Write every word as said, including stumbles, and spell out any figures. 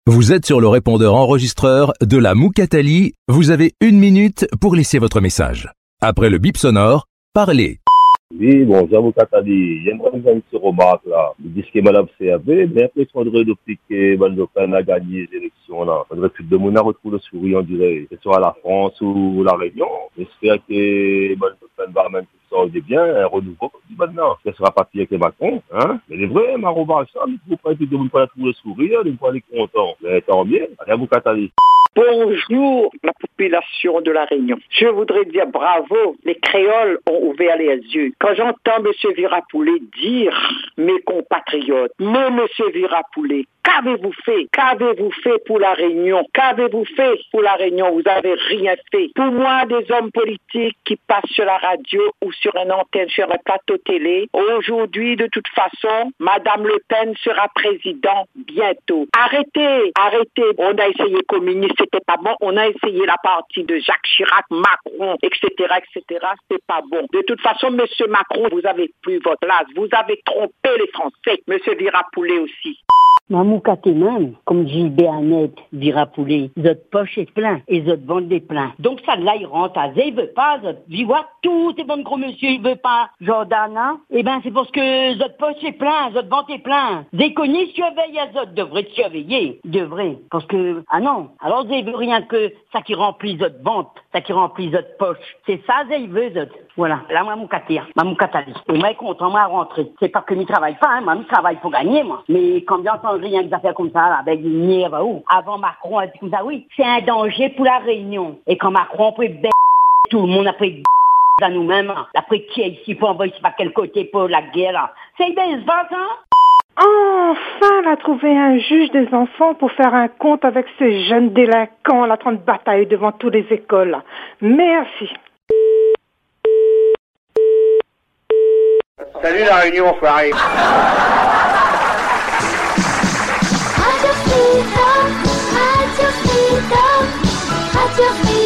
Vous êtes sur le répondeur enregistreur de la Moukatali. Vous avez une minute pour laisser votre message. Après le bip sonore, parlez. Oui, bon, j'avoue Moukatali, j'aimerais faire une petite remarque là. Ils disent que Madame C A B, mais après, il faudrait depuis que Mme Le Pen a gagné les élections là. Il faudrait que tout le monde retrouve le sourire, on dirait, que ce soit la France ou la Réunion. J'espère que Mme Le Pen va même tout ça bien, un renouveau comme dit maintenant. Ce sera parti avec les Macron, hein. Mais les vrais, ma remarque, ça, il faut pas que tout le monde retrouve le sourire, il faut aller content. Mais tant mieux, allez Moukatali. Bonjour la population de la Réunion. Je voudrais dire bravo, les créoles ont ouvert les yeux. Quand j'entends M. Virapoulet dire mes compatriotes, mais M. Virapoulet, qu'avez-vous fait? Qu'avez-vous fait pour la Réunion? Qu'avez-vous fait pour la Réunion? Vous avez rien fait. Pour moi, des hommes politiques qui passent sur la radio ou sur une antenne, sur un plateau télé, aujourd'hui, de toute façon, Madame Le Pen sera président bientôt. Arrêtez, arrêtez. On a essayé communiste, c'était pas bon. On a essayé la partie de Jacques Chirac, Macron, et cetera, et cetera. C'est pas bon. De toute façon, Monsieur Macron, vous avez plus votre place. Vous avez trompé les Français. Monsieur Virapoulet aussi. Mamoukate même, comme dit Béanet, Virapoulet, votre poche est plein et votre ventre est plein. Donc ça là, il rentre à zé, il veut pas, vivoit tous ces bons gros monsieur, il veut pas, Jordana. Eh ben, c'est parce que votre poche est plein, votre ventre est plein. Zé connaît surveiller à zot, devrait surveiller, devrait. Parce que, ah non, alors zé veut rien que ça qui remplit votre ventre, ça qui remplit votre poche. C'est ça, zé, il veut, zot. Voilà, là, Mamoukate, Mamoukatali. Et moi, content, moi, rentrer. C'est pas que je travaille pas, hein, moi, je travaille pour gagner, moi. Mais quand j'entends rien des affaires comme ça, là, avec une nière, où avant Macron a dit comme ça, oui, c'est un danger pour la Réunion. Et quand Macron peut b***, tout le monde a pris b*** à nous-mêmes, après qui est ici, pour envoyer par quel côté pour la guerre, là. C'est bien ce hein? Enfin, elle a trouvé un juge des enfants pour faire un compte avec ces jeunes délinquants, la trente bataille devant toutes les écoles, là. Merci. Salut la Réunion, enfoiré. Radio Freedom, Radio Freedom, Radio Freedom.